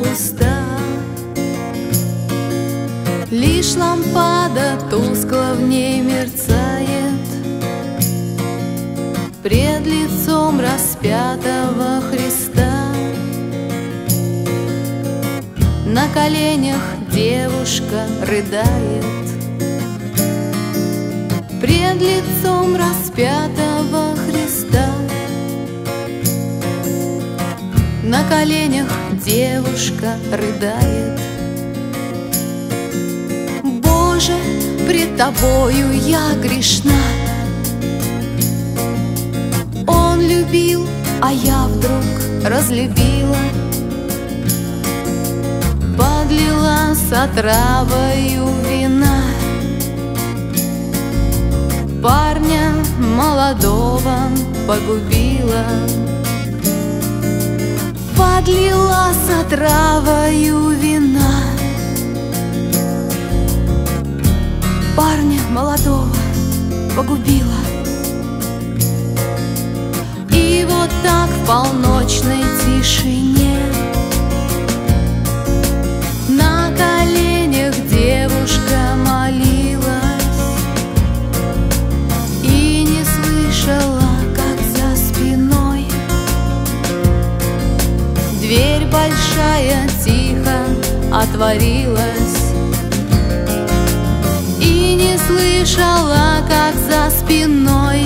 пуста. Лишь лампада тускло в ней мерцает пред лицом распятого Христа. На коленях девушка рыдает пред лицом распятого Христа. На коленях девушка рыдает. Боже, пред Тобою я грешна. Он любил, а я вдруг разлюбила. Подлила с отравою вина. Парня молодого погубила. Подлила с отравою вина. Парня молодого погубила. И вот так в полночной тишине на коленях девушка молилась и не слышала, как за спиной дверь большая тихо отворилась. И не слышала, как за спиной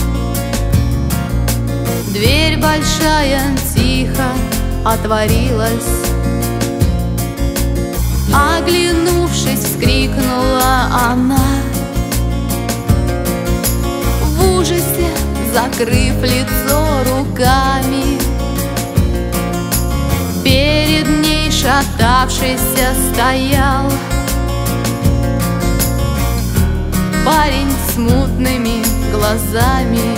дверь большая тихо отворилась. Оглянувшись, вскрикнула она, в ужасе закрыв лицо руками. Перед ней шатавшийся стоял парень с мутными глазами.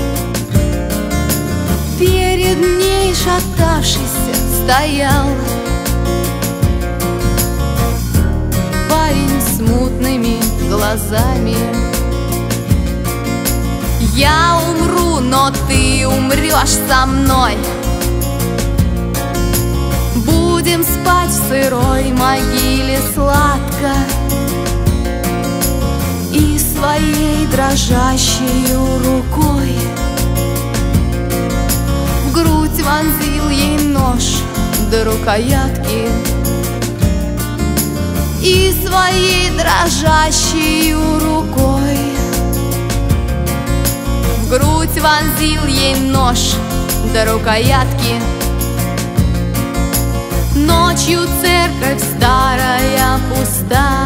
Перед ней шатавшийся стоял парень с мутными глазами. Я умру, но ты умрешь со мной. Будем спать в сырой могиле сладко. И своей дрожащей рукой в грудь вонзил ей нож до рукоятки. И своей дрожащей рукой в грудь вонзил ей нож до рукоятки. Ночью церковь старая пуста,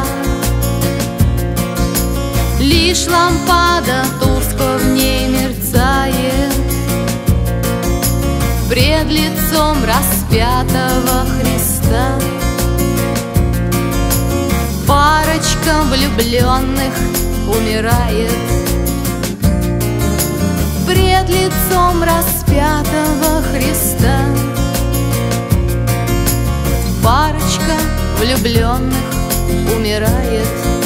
лишь лампада тускло в ней мерцает пред лицом распятого Христа. Парочка влюбленных умирает пред лицом распятого Христа. Парочка влюбленных умирает.